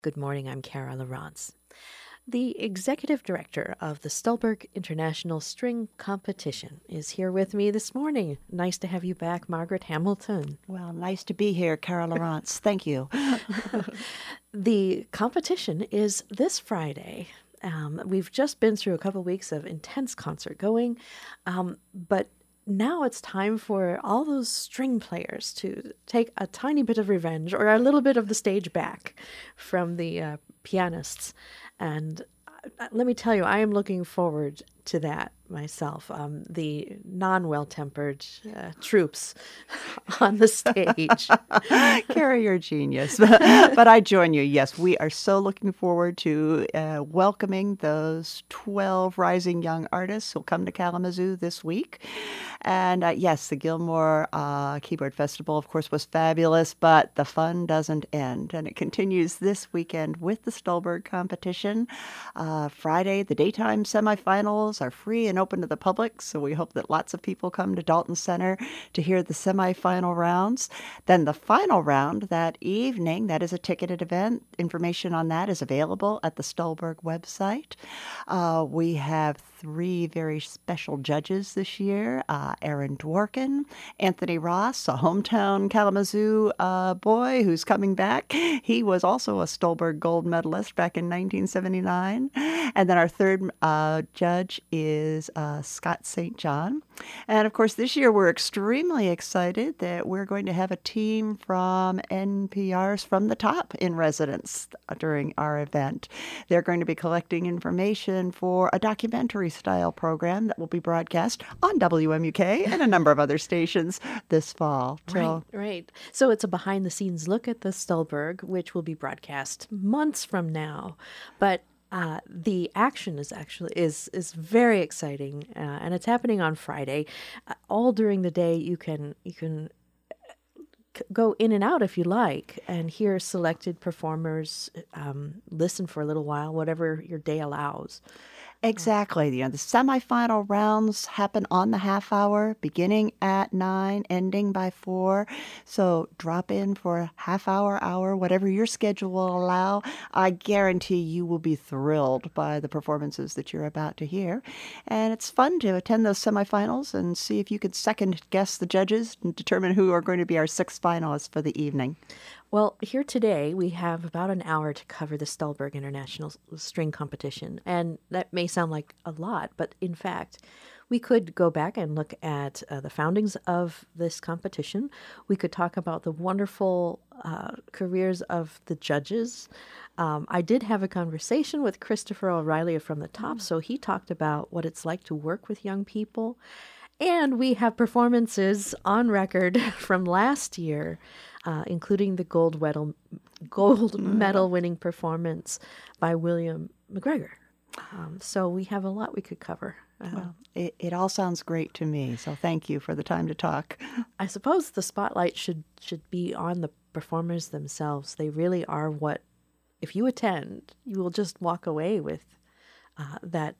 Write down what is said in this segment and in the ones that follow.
Good morning, I'm Kara Lawrence. The executive director of the Stulberg International String Competition is here with me this morning. Nice to have you back, Margaret Hamilton. Well, nice to be here, Kara Lawrence. Thank you. The competition is this Friday. We've just been through a couple weeks of intense concert going, but now it's time for all those string players to take a tiny bit of revenge or a little bit of the stage back from the pianists. And let me tell you, I am looking forward to that myself. The non-well-tempered troops on the stage. Kara, you're a genius. But I join you. Yes, we are so looking forward to welcoming those 12 rising young artists who'll come to Kalamazoo this week. And yes, the Gilmore Keyboard Festival, of course, was fabulous, but the fun doesn't end. And it continues this weekend with the Stulberg competition. Friday, the daytime semifinals are free and open to the public, so we hope that lots of people come to Dalton Center to hear the semifinal rounds. Then the final round that evening, that is a ticketed event. Information on that is available at the Stulberg website. We have 3 very special judges this year. Aaron Dworkin, Anthony Ross, a hometown Kalamazoo boy who's coming back. He was also a Stulberg gold medalist back in 1979. And then our third judge is Scott St. John. And of course, this year we're extremely excited that we're going to have a team from NPR's From the Top in residence during our event. They're going to be collecting information for a documentary-style program that will be broadcast on WMUK and a number of other stations this fall. Right. So it's a behind-the-scenes look at the Stulberg, which will be broadcast months from now. But the action is very exciting, and it's happening on Friday. All during the day, you can go in and out if you like, and hear selected performers. Listen for a little while, whatever your day allows. Exactly. The semifinal rounds happen on the half hour, beginning at 9, ending by 4. So drop in for a half hour, whatever your schedule will allow. I guarantee you will be thrilled by the performances that you're about to hear. And it's fun to attend those semifinals and see if you could second guess the judges and determine who are going to be our 6 finalists for the evening. Well, here today we have about an hour to cover the Stulberg International String Competition, and that may sound like a lot, but in fact, we could go back and look at the foundings of this competition. We could talk about the wonderful careers of the judges. I did have a conversation with Christopher O'Reilly from the Top, so he talked about what it's like to work with young people. And we have performances on record from last year, including the gold medal winning performance by William McGregor. So we have a lot we could cover. Well, it all sounds great to me, so thank you for the time to talk. I suppose the spotlight should be on the performers themselves. They really are what, if you attend, you will just walk away with that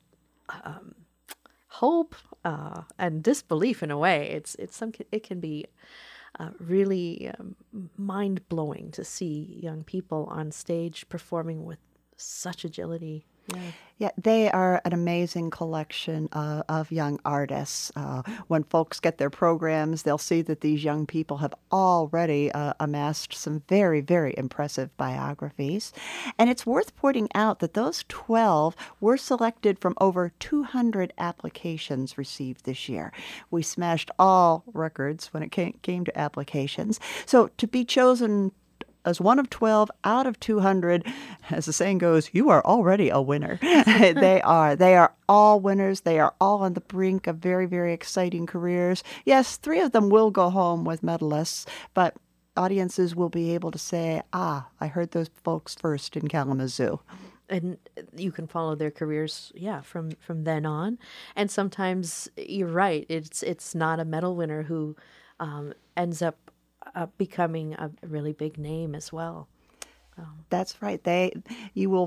hope and disbelief in a way. It can be really mind-blowing to see young people on stage performing with such agility. Yeah, they are an amazing collection of young artists. When folks get their programs, they'll see that these young people have already amassed some very, very impressive biographies. And it's worth pointing out that those 12 were selected from over 200 applications received this year. We smashed all records when it came to applications. So to be chosen as one of 12 out of 200, as the saying goes, you are already a winner. They are all winners. They are all on the brink of very, very exciting careers. Yes, 3 of them will go home with medalists, but audiences will be able to say, I heard those folks first in Kalamazoo. And you can follow their careers, from then on. And sometimes you're right; it's not a medal winner who ends up becoming a really big name as well. That's right. You will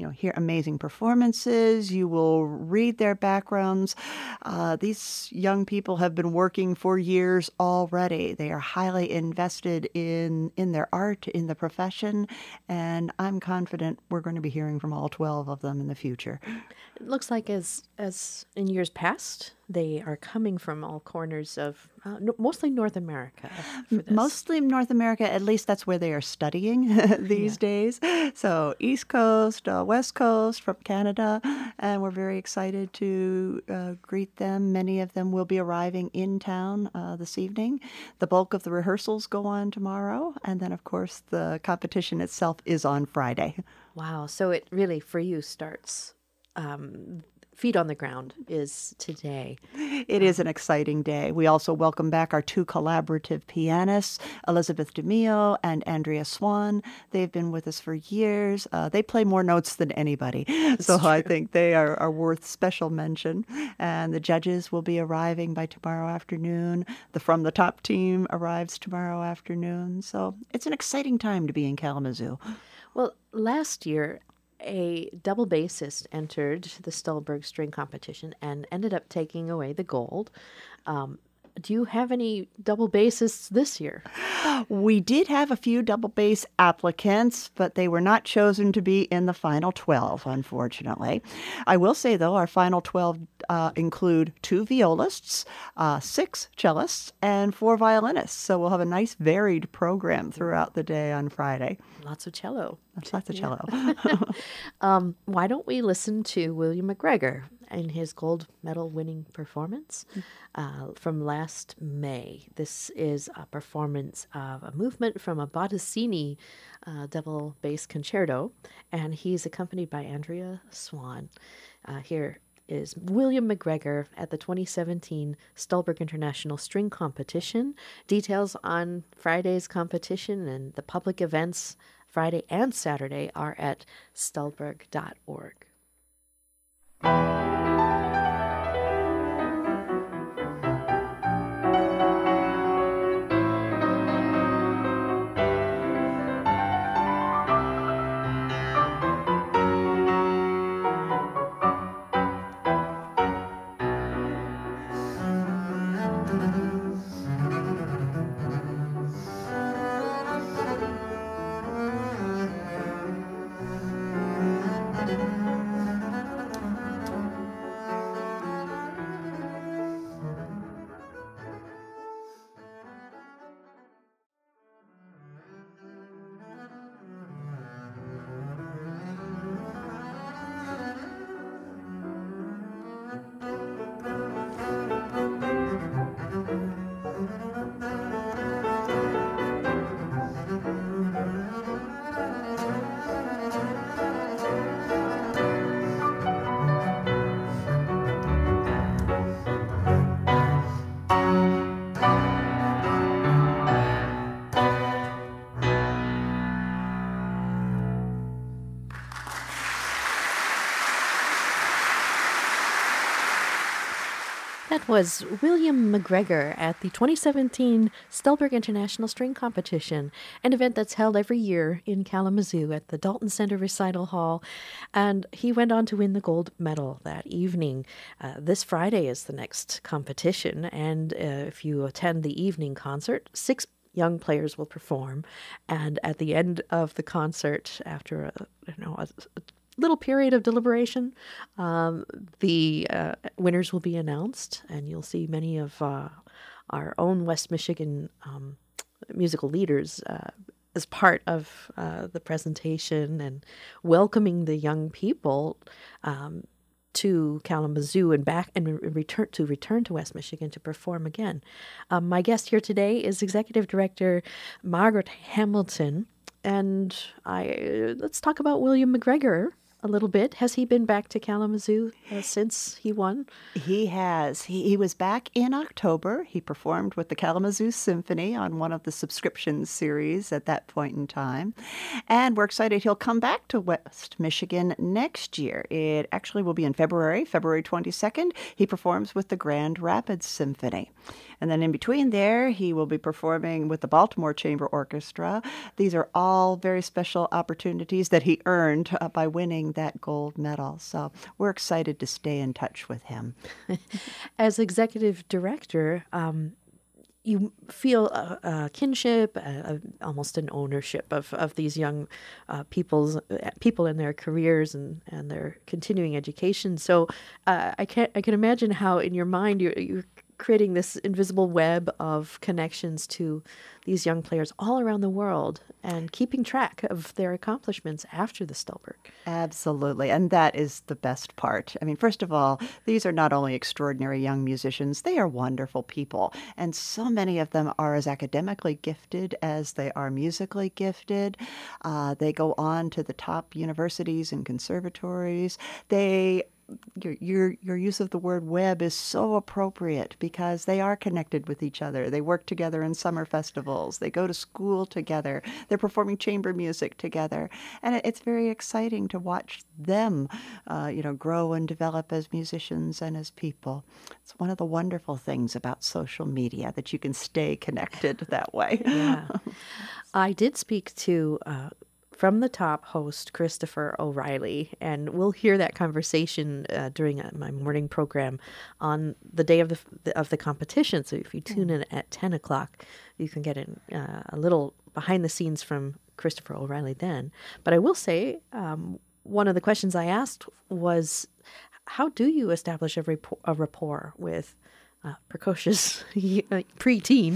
hear amazing performances. You will read their backgrounds. These young people have been working for years already. They are highly invested in their art, in the profession, and I'm confident we're going to be hearing from all 12 of them in the future. It looks like as in years past, they are coming from all corners of mostly North America for this. Mostly North America, at least that's where they are studying these days. So East Coast, West Coast, from Canada, and we're very excited to greet them. Many of them will be arriving in town this evening. The bulk of the rehearsals go on tomorrow, and then, of course, the competition itself is on Friday. Wow. So it really, for you, starts feet on the ground is today. It is an exciting day. We also welcome back our two collaborative pianists, Elizabeth DeMio and Andrea Swan. They've been with us for years. They play more notes than anybody, so true. I think they are worth special mention. And the judges will be arriving by tomorrow afternoon. The From the Top team arrives tomorrow afternoon. So it's an exciting time to be in Kalamazoo. Well, last year, a double bassist entered the Stolberg string competition and ended up taking away the gold. Do you have any double bassists this year? We did have a few double bass applicants, but they were not chosen to be in the final 12, unfortunately. I will say, though, our final 12 include 2 violists, 6 cellists, and 4 violinists. So we'll have a nice varied program throughout the day on Friday. Lots of cello. Lots of cello. Why don't we listen to William McGregor in his gold medal winning performance from last May? This is a performance of a movement from a Bottesini double bass concerto, and he's accompanied by Andrea Swan. Here is William McGregor at the 2017 Stolberg International String Competition. Details on Friday's competition and the public events Friday and Saturday are at stolberg.org. That was William McGregor at the 2017 Stolberg International String Competition, an event that's held every year in Kalamazoo at the Dalton Center Recital Hall. And he went on to win the gold medal that evening. This Friday is the next competition, and if you attend the evening concert, 6 young players will perform. And at the end of the concert, after a little period of deliberation, the winners will be announced, and you'll see many of our own West Michigan musical leaders as part of the presentation and welcoming the young people to Kalamazoo and back and return to West Michigan to perform again. My guest here today is Executive Director Margaret Hamilton, and let's talk about William McGregor a little bit. Has he been back to Kalamazoo since he won? He has. He was back in October. He performed with the Kalamazoo Symphony on one of the subscription series at that point in time. And we're excited he'll come back to West Michigan next year. It actually will be in February 22nd. He performs with the Grand Rapids Symphony. And then in between there, he will be performing with the Baltimore Chamber Orchestra. These are all very special opportunities that he earned by winning that gold medal. So we're excited to stay in touch with him. As executive director, you feel a kinship, almost an ownership of these young people in their careers and their continuing education. So I can imagine how in your mind you're creating this invisible web of connections to these young players all around the world and keeping track of their accomplishments after the Stolberg. Absolutely. And that is the best part. I mean, first of all, these are not only extraordinary young musicians, they are wonderful people. And so many of them are as academically gifted as they are musically gifted. They go on to the top universities and conservatories. Your use of the word web is so appropriate because they are connected with each other. They work together in summer festivals. They go to school together. They're performing chamber music together. And it's very exciting to watch them, grow and develop as musicians and as people. It's one of the wonderful things about social media that you can stay connected that way. Yeah. I did speak to From the Top host Christopher O'Reilly, and we'll hear that conversation during my morning program on the day of the competition. So if you tune in at 10 o'clock, you can get a little behind the scenes from Christopher O'Reilly then. But I will say one of the questions I asked was, how do you establish a rapport with precocious preteen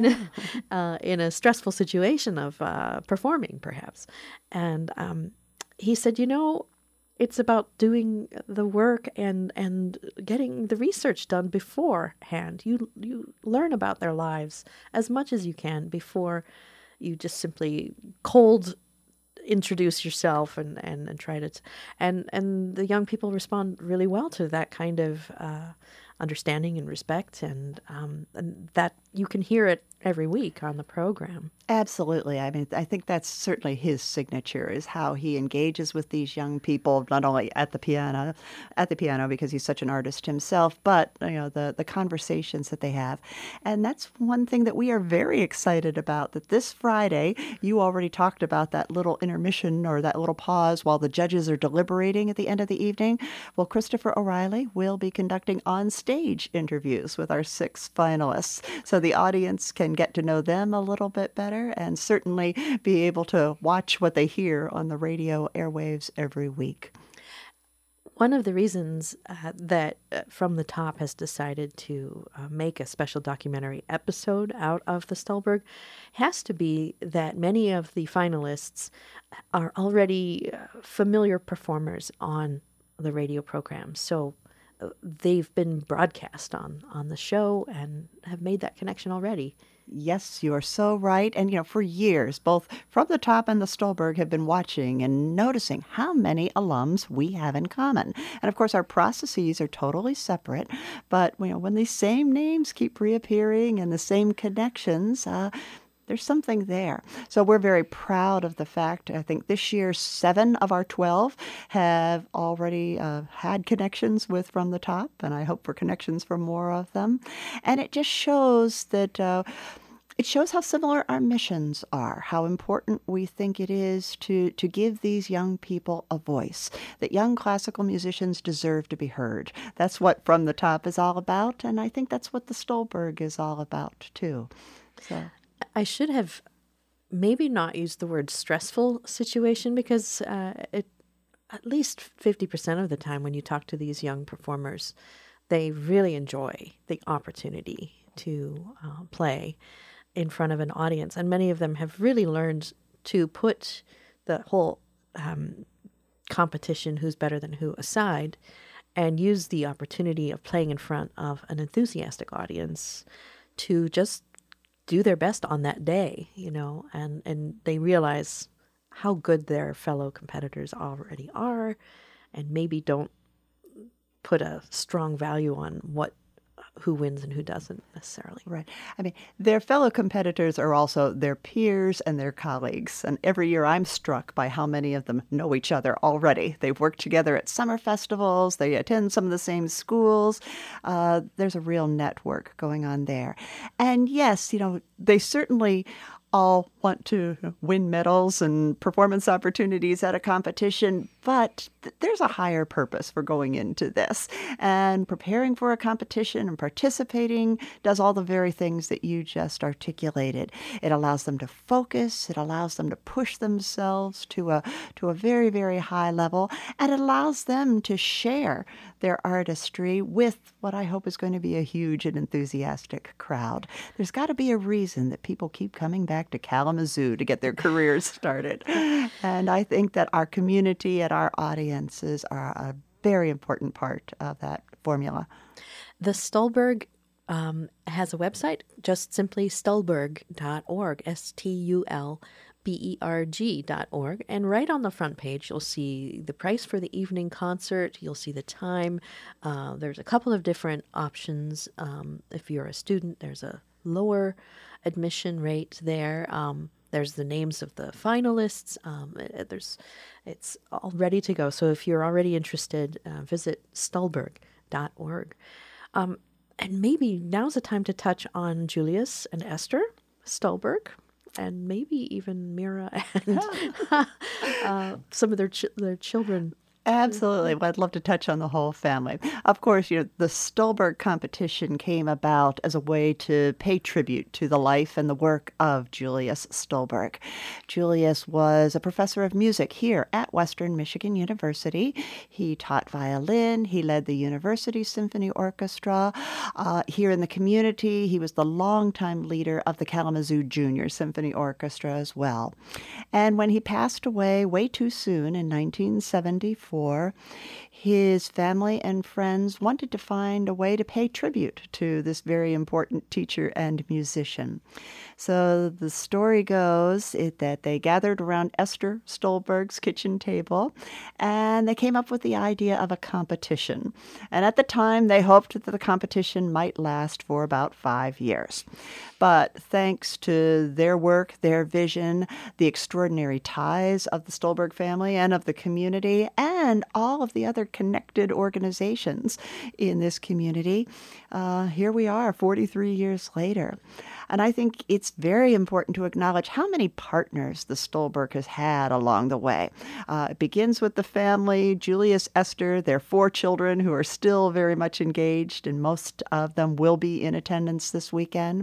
in a stressful situation of performing, perhaps? And he said, it's about doing the work and getting the research done beforehand. You learn about their lives as much as you can before you just simply cold introduce yourself and try to and the young people respond really well to that kind of understanding and respect, and that you can hear it every week on the program. Absolutely. I mean, I think that's certainly his signature, is how he engages with these young people, not only at the piano because he's such an artist himself, but the conversations that they have. And that's one thing that we are very excited about, that this Friday, you already talked about that little intermission or that little pause while the judges are deliberating at the end of the evening. Well, Christopher O'Reilly will be conducting on-stage interviews with our 6 finalists, so the audience can get to know them a little bit better and certainly be able to watch what they hear on the radio airwaves every week. One of the reasons that From the Top has decided to make a special documentary episode out of the Stolberg has to be that many of the finalists are already familiar performers on the radio program. So they've been broadcast on the show and have made that connection already. Yes, you are so right. And, for years, both From the Top and the Stolberg have been watching and noticing how many alums we have in common. And, of course, our processes are totally separate. But, when these same names keep reappearing and the same connections, there's something there. So we're very proud of the fact, I think this year 7 of our 12 have already had connections with From the Top, and I hope for connections for more of them. And it just shows that it shows how similar our missions are, how important we think it is to give these young people a voice, that young classical musicians deserve to be heard. That's what From the Top is all about, and I think that's what the Stolberg is all about, too. So I should have maybe not used the word stressful situation, because at least 50% of the time when you talk to these young performers, they really enjoy the opportunity to play in front of an audience. And many of them have really learned to put the whole competition, who's better than who, aside, and use the opportunity of playing in front of an enthusiastic audience to just do their best on that day, and they realize how good their fellow competitors already are, and maybe don't put a strong value on who wins and who doesn't necessarily. Right. I mean, their fellow competitors are also their peers and their colleagues. And every year I'm struck by how many of them know each other already. They've worked together at summer festivals. They attend some of the same schools. There's a real network going on there. And yes, they certainly all want to win medals and performance opportunities at a competition, but there's a higher purpose for going into this. And preparing for a competition and participating does all the very things that you just articulated. It allows them to focus, it allows them to push themselves to a very, very high level, and it allows them to share their artistry with what I hope is going to be a huge and enthusiastic crowd. There's got to be a reason that people keep coming back to Kalamazoo to get their careers started. And I think that our community and our audiences are a very important part of that formula. The Stulberg has a website, just simply stulberg.org, stulberg.org. And right on the front page, you'll see the price for the evening concert. You'll see the time. There's a couple of different options. If you're a student, there's a lower admission rate there. There's the names of the finalists. It's all ready to go. So if you're already interested, visit stulberg.org. And maybe now's the time to touch on Julius and Esther Stulberg, and maybe even Mira and some of their children. Absolutely. Well, I'd love to touch on the whole family. Of course, the Stulberg competition came about as a way to pay tribute to the life and the work of Julius Stulberg. Julius was a professor of music here at Western Michigan University. He taught violin. He led the University Symphony Orchestra. Here in the community, he was the longtime leader of the Kalamazoo Junior Symphony Orchestra as well. And when he passed away way too soon in 1974, his family and friends wanted to find a way to pay tribute to this very important teacher and musician. So the story goes that they gathered around Esther Stulberg's kitchen table, and they came up with the idea of a competition. And at the time, they hoped that the competition might last for about 5 years. But thanks to their work, their vision, the extraordinary ties of the Stulberg family and of the community, and all of the other connected organizations in this community, here we are 43 years later. And I think it's very important to acknowledge how many partners the Stulberg has had along the way. It begins with the family, Julius, Esther, their 4 children who are still very much engaged, and most of them will be in attendance this weekend.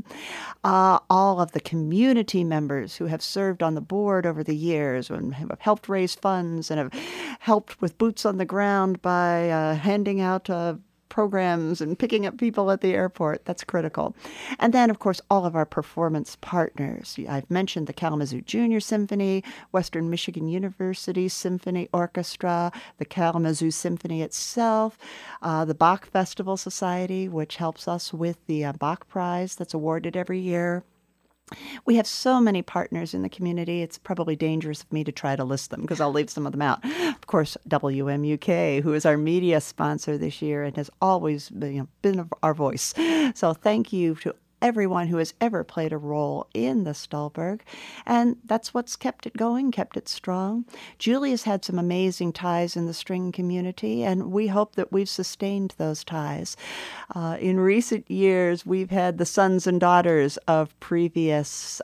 All of the community members who have served on the board over the years and have helped raise funds and have helped with boots on the ground by handing out programs and picking up people at the airport. That's critical. And then, of course, all of our performance partners. I've mentioned the Kalamazoo Junior Symphony, Western Michigan University Symphony Orchestra, the Kalamazoo Symphony itself, the Bach Festival Society, which helps us with the Bach Prize that's awarded every year. We have so many partners in the community, it's probably dangerous of me to try to list them because I'll leave some of them out. Of course, WMUK, who is our media sponsor this year and has always been our voice. So thank you to everyone who has ever played a role in the Stulberg. And that's what's kept it going, kept it strong. Julia's had some amazing ties in the string community, and we hope that we've sustained those ties. In recent years, we've had the sons and daughters of previous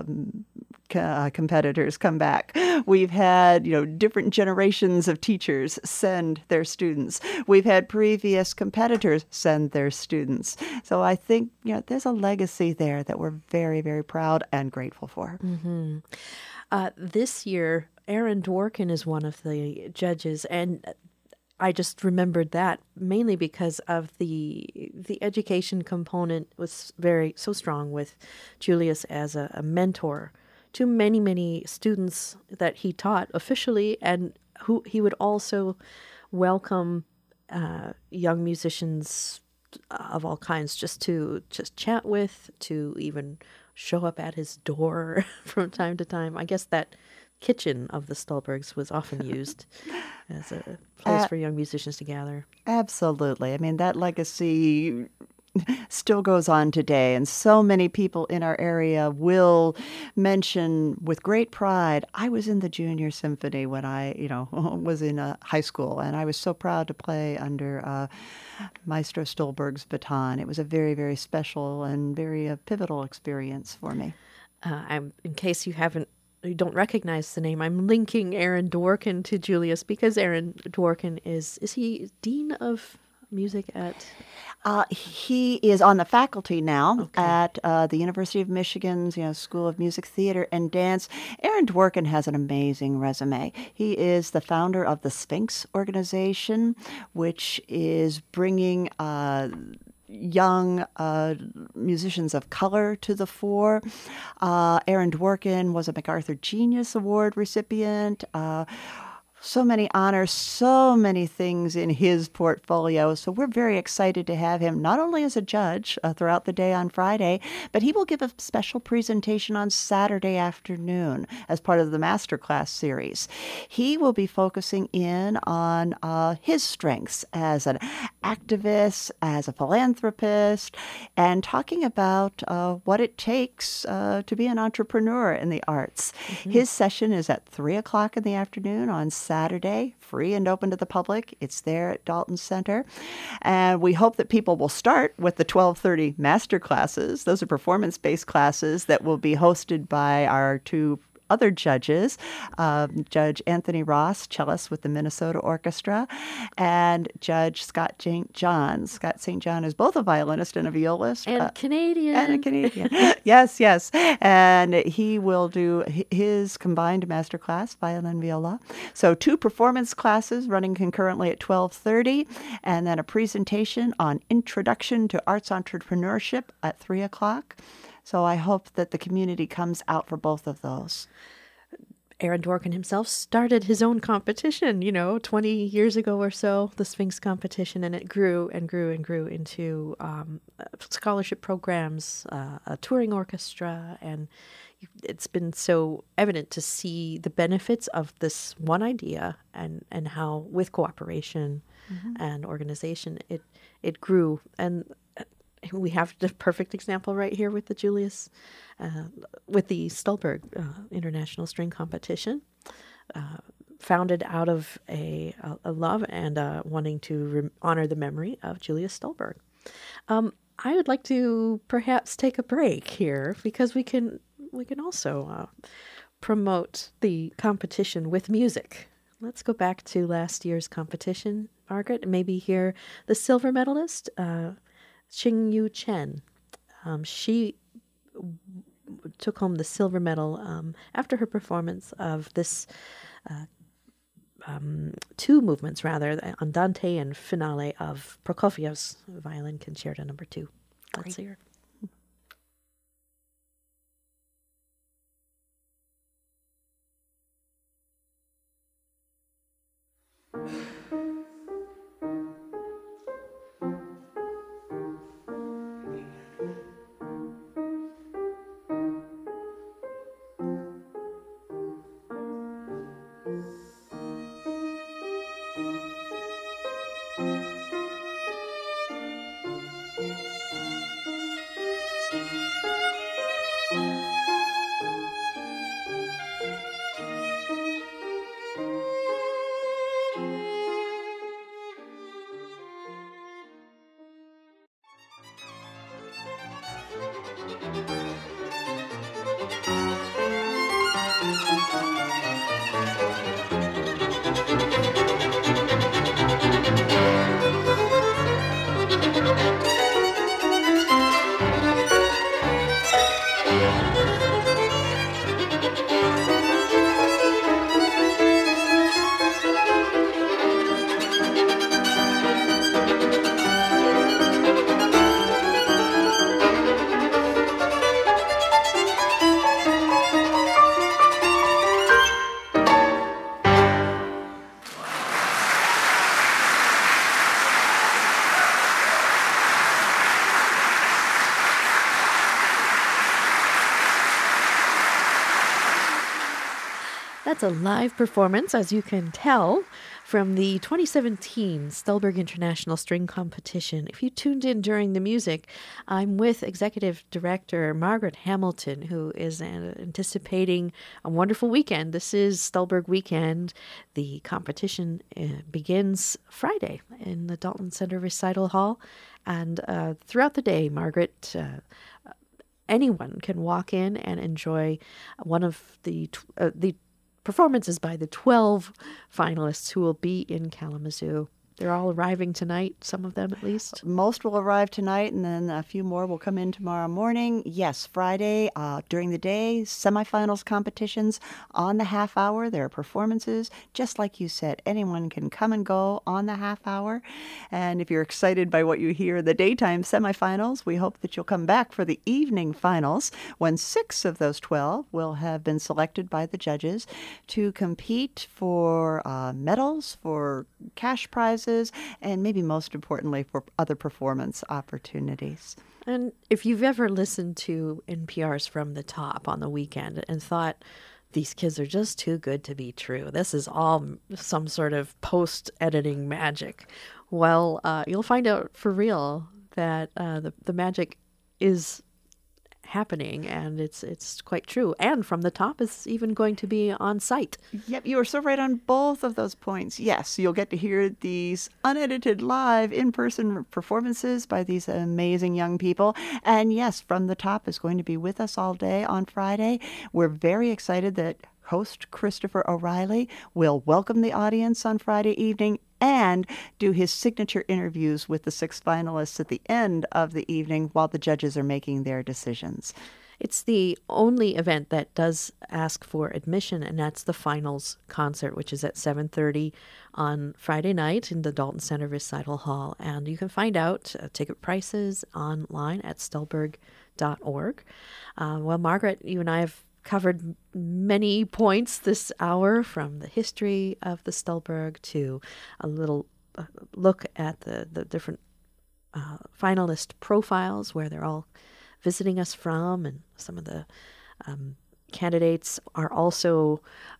competitors come back. We've had, different generations of teachers send their students. We've had previous competitors send their students. So I think, there's a legacy there that we're very, very proud and grateful for. Mm-hmm. This year, Aaron Dworkin is one of the judges, and I just remembered that mainly because of the education component was so strong with Julius as a mentor to many, many students that he taught officially, and who he would also welcome young musicians of all kinds just to chat with, to even show up at his door from time to time. I guess that kitchen of the Stulbergs was often used as a place for young musicians to gather. Absolutely. I mean, that legacy still goes on today, and so many people in our area will mention with great pride, I was in the Junior Symphony when I, was in high school, and I was so proud to play under Maestro Stulberg's baton. It was a very, very special and very pivotal experience for me. In case you don't recognize the name, I'm linking Aaron Dworkin to Julius because Aaron Dworkin is he dean of music at? He is on the faculty now Okay. at the University of Michigan's School of Music, Theater, and Dance. Aaron Dworkin has an amazing resume. He is the founder of the Sphinx organization, which is bringing young musicians of color to the fore. Aaron Dworkin was a MacArthur Genius Award recipient. So many honors, so many things in his portfolio. So we're very excited to have him not only as a judge throughout the day on Friday, but he will give a special presentation on Saturday afternoon as part of the Masterclass series. He will be focusing in on his strengths as an activist, as a philanthropist, and talking about what it takes to be an entrepreneur in the arts. His session is at 3 o'clock in the afternoon on Saturday, free and open to the public. It's there at Dalton Center. And we hope that people will start with the 12:30 master classes. Those are performance-based classes that will be hosted by our two other judges, Judge Anthony Ross, cellist with the Minnesota Orchestra, and Judge Scott St. John. Scott St. John is both a violinist and a violist. And Canadian. And a Canadian. Yes. And he will do his combined masterclass, violin, viola. So 2 performance classes running concurrently at 12:30, and then a presentation on Introduction to Arts Entrepreneurship at 3 o'clock. So I hope that the community comes out for both of those. Aaron Dworkin himself started his own competition, 20 years ago or so, the Sphinx competition, and it grew and grew and grew into scholarship programs, a touring orchestra, and it's been so evident to see the benefits of this one idea and how, with cooperation and organization, it grew. And we have the perfect example right here with the Julius, with the Stulberg International String Competition, founded out of a love and wanting to honor the memory of Julius Stulberg. I would like to perhaps take a break here because we can also promote the competition with music. Let's go back to last year's competition, Margaret, and maybe hear the silver medalist, Xingyu Chen. She took home the silver medal after her performance of this 2 movements, rather, Andante and Finale of Prokofiev's Violin Concerto No. 2. Let's hear. That's a live performance, as you can tell, from the 2017 Stulberg International String Competition. If you tuned in during the music, I'm with Executive Director Margaret Hamilton, who is anticipating a wonderful weekend. This is Stulberg Weekend. The competition begins Friday in the Dalton Center Recital Hall. And throughout the day, Margaret anyone can walk in and enjoy one of the performances by the 12 finalists who will be in Kalamazoo. They're all arriving tonight, some of them at least. Most will arrive tonight, and then a few more will come in tomorrow morning. Yes, Friday, during the day, semifinals competitions. On the half hour, there are performances. Just like you said, anyone can come and go on the half hour. And if you're excited by what you hear in the daytime semifinals, we hope that you'll come back for the evening finals, when 6 of those 12 will have been selected by the judges to compete for medals, for cash prizes, and maybe most importantly for other performance opportunities. And if you've ever listened to NPR's From the Top on the weekend and thought, these kids are just too good to be true, this is all some sort of post-editing magic, well, you'll find out for real that the magic is happening, and it's quite true. And From the Top is even going to be on site. Yep, you are so right on both of those points. Yes, you'll get to hear these unedited live in-person performances by these amazing young people. And yes, From the Top is going to be with us all day on Friday. We're very excited that host Christopher O'Reilly will welcome the audience on Friday evening and do his signature interviews with the 6 finalists at the end of the evening while the judges are making their decisions. It's the only event that does ask for admission, and that's the finals concert, which is at 7:30 on Friday night in the Dalton Center Recital Hall. And you can find out ticket prices online at Stulberg.org. Well, Margaret, you and I have covered many points this hour, from the history of the Stulberg to a little look at the different finalist profiles, where they're all visiting us from, and some of the candidates are also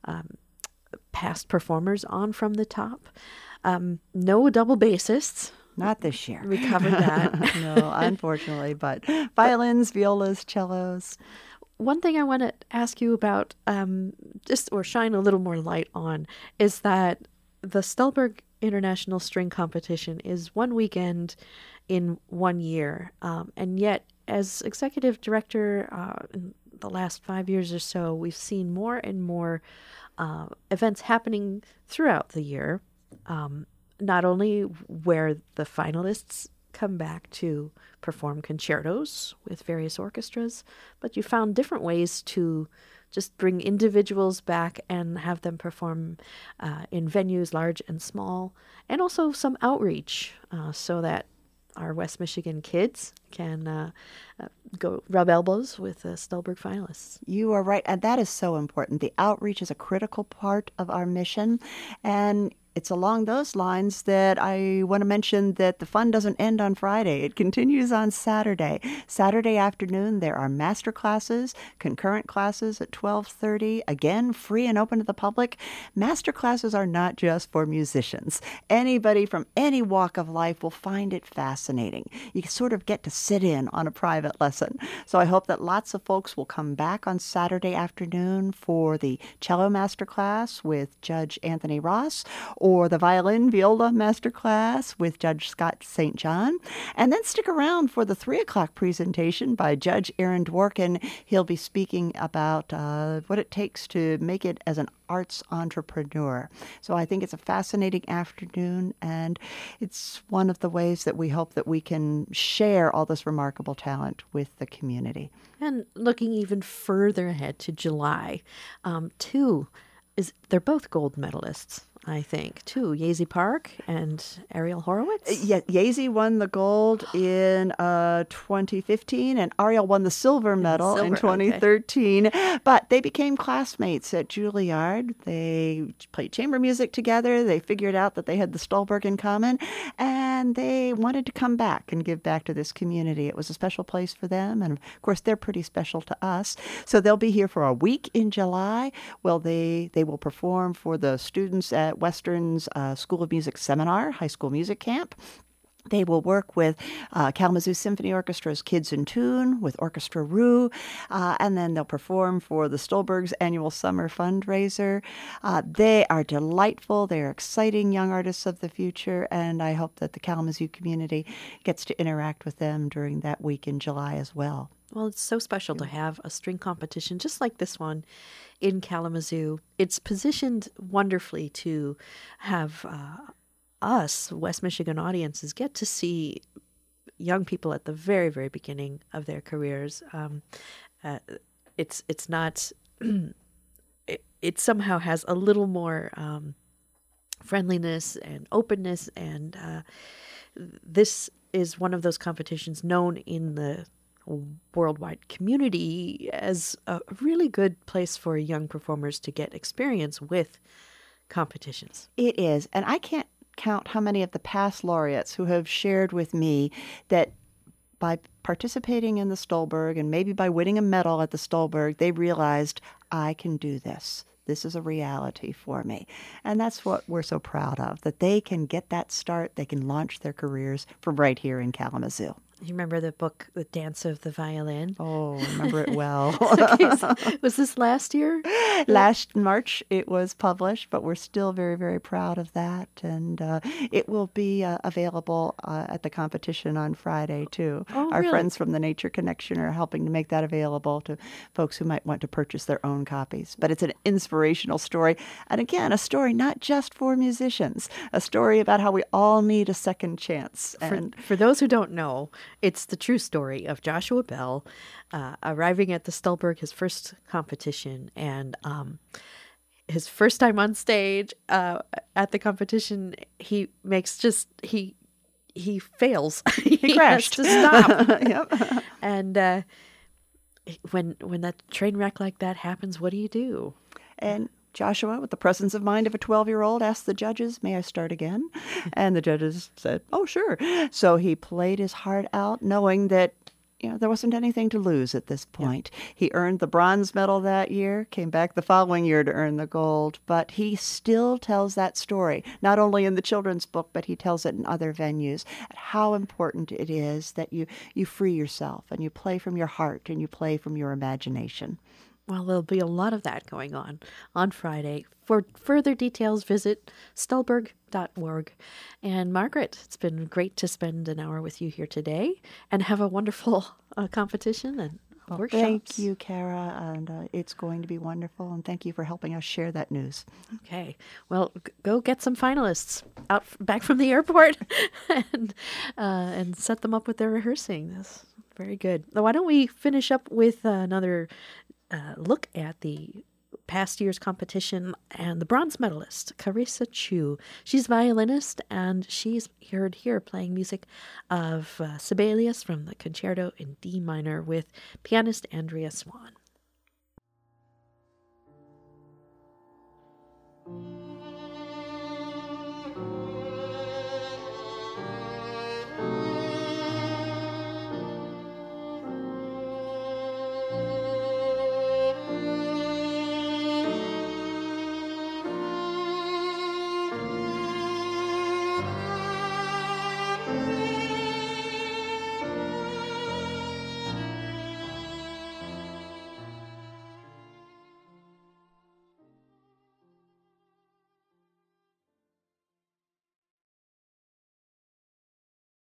past performers on From the Top. No double bassists. Not this year. We covered that. No, unfortunately, but violins, violas, cellos. One thing I want to ask you about, or shine a little more light on, is that the Stulberg International String Competition is one weekend in 1 year. And yet, as executive director in the last 5 years or so, we've seen more and more events happening throughout the year, not only where the finalists come back to perform concertos with various orchestras, but you found different ways to just bring individuals back and have them perform in venues large and small, and also some outreach so that our West Michigan kids can go rub elbows with the Stulberg finalists. You are right, and that is so important. The outreach is a critical part of our mission, and it's along those lines that I want to mention that the fun doesn't end on Friday. It continues on Saturday. Saturday afternoon, there are master classes, concurrent classes at 12:30. Again, free and open to the public. Master classes are not just for musicians. Anybody from any walk of life will find it fascinating. You sort of get to sit in on a private lesson. So I hope that lots of folks will come back on Saturday afternoon for the cello master class with Judge Anthony Ross, or the violin viola masterclass with Judge Scott St. John. And then stick around for the 3 o'clock presentation by Judge Aaron Dworkin. He'll be speaking about what it takes to make it as an arts entrepreneur. So I think it's a fascinating afternoon, and it's one of the ways that we hope that we can share all this remarkable talent with the community. And looking even further ahead to July, they're both gold medalists, I think, too. Yazy Park and Ariel Horowitz? Yeah, Yazy won the gold in 2015, and Ariel won the silver medal in 2013. Okay. But they became classmates at Juilliard. They played chamber music together. They figured out that they had the Stulberg in common, and they wanted to come back and give back to this community. It was a special place for them, and of course, they're pretty special to us. So they'll be here for a week in July. Well, they will perform for the students at Western's School of Music Seminar, High School Music Camp. They will work with Kalamazoo Symphony Orchestra's Kids in Tune, with Orchestra Rue, and then they'll perform for the Stolberg's annual summer fundraiser. They are delightful. They are exciting young artists of the future, and I hope that the Kalamazoo community gets to interact with them during that week in July as well. Well, it's so special to have a string competition just like this one in Kalamazoo. It's positioned wonderfully to have us, West Michigan audiences, get to see young people at the very, very beginning of their careers. It's not. It somehow has a little more friendliness and openness, and this is one of those competitions known in the worldwide community as a really good place for young performers to get experience with competitions. It is, and I can't count how many of the past laureates who have shared with me that by participating in the Stolberg and maybe by winning a medal at the Stolberg, they realized, I can do this. This is a reality for me. And that's what we're so proud of, that they can get that start, they can launch their careers from right here in Kalamazoo. You remember the book, The Dance of the Violin? Oh, I remember it well. Okay, so was this last year? Last March it was published, but we're still very, very proud of that. And it will be available at the competition on Friday, too. Oh, Our really? friends from the Nature Connection are helping to make that available to folks who might want to purchase their own copies. But it's an inspirational story. And again, a story not just for musicians, a story about how we all need a second chance. And For those who don't know, it's the true story of Joshua Bell arriving at the Stolberg, his first competition, and his first time on stage at the competition, he fails. He crashed. has to stop. Yep. And when that train wreck like that happens, what do you do? And Joshua, with the presence of mind of a 12-year-old, asked the judges, may I start again? And the judges said, oh, sure. So he played his heart out, knowing that there wasn't anything to lose at this point. Yeah. He earned the bronze medal that year, came back the following year to earn the gold, but he still tells that story, not only in the children's book, but he tells it in other venues, how important it is that you free yourself and you play from your heart and you play from your imagination. Well, there'll be a lot of that going on Friday. For further details, visit stolberg.org. And Margaret, it's been great to spend an hour with you here today and have a wonderful competition and workshops. Thank you, Kara, and it's going to be wonderful, and thank you for helping us share that news. Okay. Well, go get some finalists back from the airport and set them up with their rehearsing. That's very good. Why don't we finish up with another look at the past year's competition and the bronze medalist, Carissa Chu. She's a violinist, and she's heard here playing music of Sibelius from the Concerto in D minor with pianist Andrea Swan.